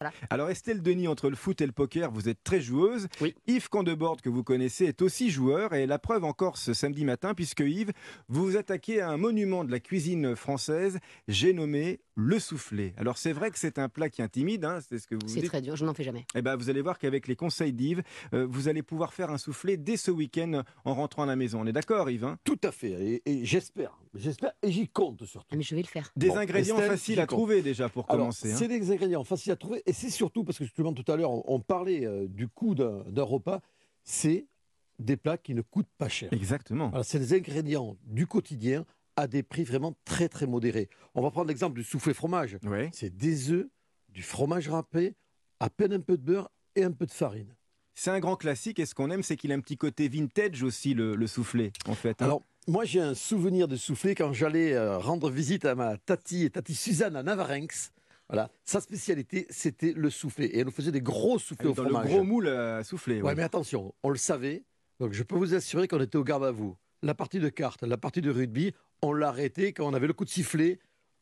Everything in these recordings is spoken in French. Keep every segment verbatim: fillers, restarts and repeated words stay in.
Voilà. Alors Estelle Denis, entre le foot et le poker, vous êtes très joueuse. Oui. Yves Candebord, que vous connaissez, est aussi joueur. Et la preuve encore ce samedi matin, puisque Yves, vous vous attaquez à un monument de la cuisine française, j'ai nommé le soufflé. Alors c'est vrai que c'est un plat qui intimide, hein, c'est ce que vous C'est dites. très dur, je n'en fais jamais. Eh ben, vous allez voir qu'avec les conseils d'Yves, euh, vous allez pouvoir faire un soufflé dès ce week-end en rentrant à la maison. On est d'accord, Yves, hein? Tout à fait, et, et j'espère, j'espère, et j'y compte surtout. Ah, mais je vais le faire. Des Bon, ingrédients Estelle, faciles j'y à compte. trouver déjà pour Alors, commencer. hein. c'est des ingrédients faciles à trouver, et c'est surtout, parce que justement tout à l'heure, on, on parlait euh, du coût d'un d'un repas, c'est des plats qui ne coûtent pas cher. Exactement. Voilà, c'est des ingrédients du quotidien à des prix vraiment très très modérés. On va prendre l'exemple du soufflé fromage. Ouais. C'est des œufs, du fromage râpé, à peine un peu de beurre et un peu de farine. C'est un grand classique, et ce qu'on aime, c'est qu'il a un petit côté vintage aussi, le, le soufflé, en fait. hein. Alors, moi, j'ai un souvenir de soufflé quand j'allais euh, rendre visite à ma tati, tati Suzanne à Navarinx. Voilà, sa spécialité, c'était le soufflé. Et elle nous faisait des gros soufflés au Dans fromage. le gros moule à souffler. Ouais, ouais. mais attention, on le savait. Donc, je peux vous assurer qu'on était au garde à vous. La partie de cartes, la partie de rugby, on l'a arrêté quand on avait le coup de sifflet,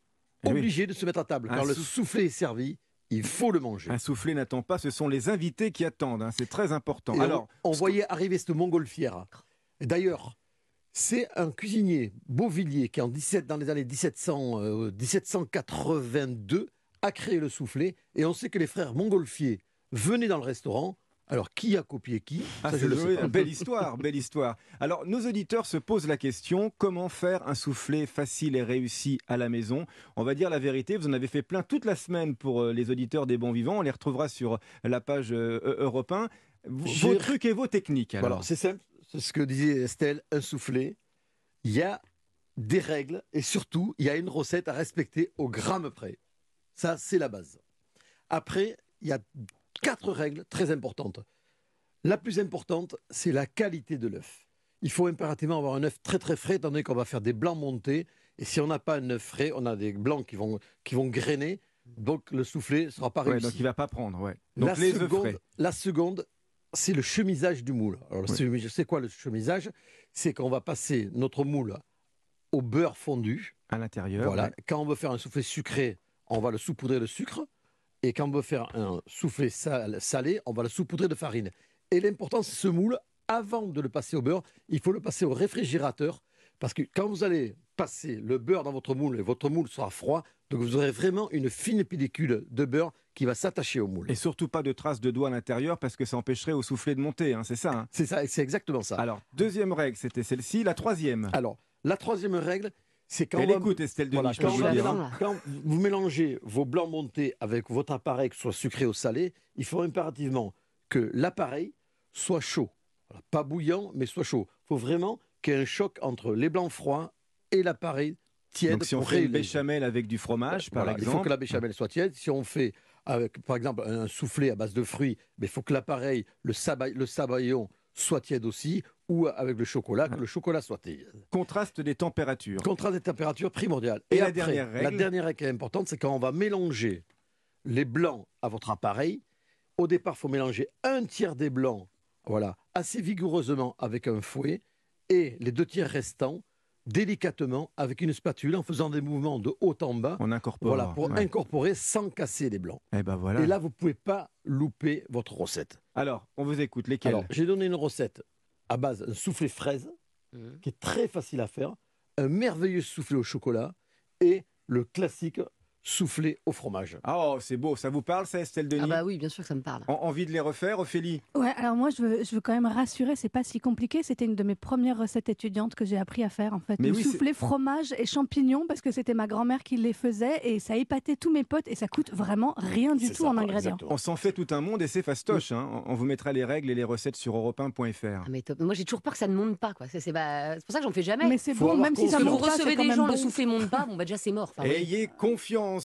Eh oui. obligé de se mettre à table. Un Quand le souff- soufflé est servi, il faut le manger. Un soufflé n'attend pas, ce sont les invités qui attendent. hein, C'est très important. Et Alors, on, on ce que- voyait arriver cette montgolfière. Et d'ailleurs, c'est un cuisinier, Beauvillier, qui en dix-sept, dans les années dix-sept cents, euh, dix-sept cent quatre-vingt-deux a créé le soufflé. Et on sait que les frères Montgolfier venaient dans le restaurant. Alors, qui a copié qui Ah, Ça, c'est je le sais joli, pas. belle histoire, belle histoire. Alors, nos auditeurs se posent la question, comment faire un soufflé facile et réussi à la maison? On va dire la vérité, vous en avez fait plein toute la semaine pour euh, les auditeurs des bons vivants. On les retrouvera sur la page euh, Europe un. Vos J'ai- vos trucs et vos techniques, alors. Voilà, c'est simple. C'est ce que disait Estelle, un soufflé. Il y a des règles et surtout, il y a une recette à respecter au gramme près. Ça, c'est la base. Après, il y a quatre règles très importantes. La plus importante, c'est la qualité de l'œuf. Il faut impérativement avoir un œuf très très frais, étant donné qu'on va faire des blancs montés. Et si on n'a pas un œuf frais, on a des blancs qui vont, qui vont grainer. Donc le soufflé ne sera pas Ouais, réussi. donc il va pas prendre, ouais. Donc La les œufs seconde, frais. la seconde, c'est le chemisage du moule. Alors, le Oui. chemisage, c'est quoi le chemisage? C'est qu'on va passer notre moule au beurre fondu. À l'intérieur. Voilà. ouais. Quand on veut faire un soufflé sucré, on va le saupoudrer de sucre. Et quand on veut faire un soufflé sal- salé, on va le saupoudrer de farine. Et l'important, c'est ce moule, avant de le passer au beurre, il faut le passer au réfrigérateur. Parce que quand vous allez passer le beurre dans votre moule, et votre moule sera froid, donc vous aurez vraiment une fine pellicule de beurre qui va s'attacher au moule. Et surtout pas de traces de doigts à l'intérieur parce que ça empêcherait au soufflé de monter, hein, c'est ça. hein. C'est ça, c'est exactement ça. Alors, deuxième règle, c'était celle-ci. La troisième. Alors, la troisième règle, c'est quand, Elle on va- écoute, Estelle Denis, voilà, je peux quand, vous on le dire. va- hein. quand vous mélangez vos blancs montés avec votre appareil, que ce soit sucré ou salé, il faut impérativement que l'appareil soit chaud. Voilà, pas bouillant, mais soit chaud. Il faut vraiment qu'il y ait un choc entre les blancs froids et l'appareil tiède. Donc si on pour fait une réunir. béchamel avec du fromage, par Voilà, il exemple. faut que la béchamel soit tiède. Si on fait, avec, par exemple, un soufflé à base de fruits, mais il faut que l'appareil, le, saba- le sabayon, soit tiède aussi, ou avec le chocolat, que le chocolat soit tiède. Contraste des températures. Contraste des températures primordial. Et Et, la après, dernière règle la dernière règle qui est importante, c'est quand on va mélanger les blancs à votre appareil. Au départ, il faut mélanger un tiers des blancs, voilà, assez vigoureusement avec un fouet, et les deux tiers restants délicatement avec une spatule en faisant des mouvements de haut en bas. On incorpore. Voilà, pour ouais. incorporer sans casser les blancs. Eh ben voilà. Et là, vous ne pouvez pas louper votre recette. Alors, on vous écoute. Lesquels? Alors, j'ai donné une recette à base d'un soufflé fraise, Mhm. qui est très facile à faire, un merveilleux soufflé au chocolat et le classique soufflé au fromage. Oh, c'est beau. Ça vous parle, ça, Estelle Denis? Ah bah oui, bien sûr que ça me parle. En- Envie de les refaire, Ophélie? Ouais, alors moi je veux, je veux quand même rassurer, c'est pas si compliqué. C'était une de mes premières recettes étudiantes que j'ai appris à faire en fait. Mais Le oui, c'est- soufflé fromage et champignons parce que c'était ma grand-mère qui les faisait et ça épatait tous mes potes et ça coûte vraiment rien du C'est tout ça, en voilà, ingrédients. exactement. On s'en fait tout un monde et c'est fastoche. hein. On on vous mettra les règles et les recettes sur europe un point f r. Ah, mais top. Moi j'ai toujours peur que ça ne monte pas. quoi. C'est c'est pas- c'est pour ça que j'en fais jamais. Mais c'est Faut bon, avoir même si conscience. ça Parce que vous monte pas, c'est recevez quand des même gens, le bon. soufflé monte pas, bon bah déjà c'est mort. Enfin, oui. Ayez confiance.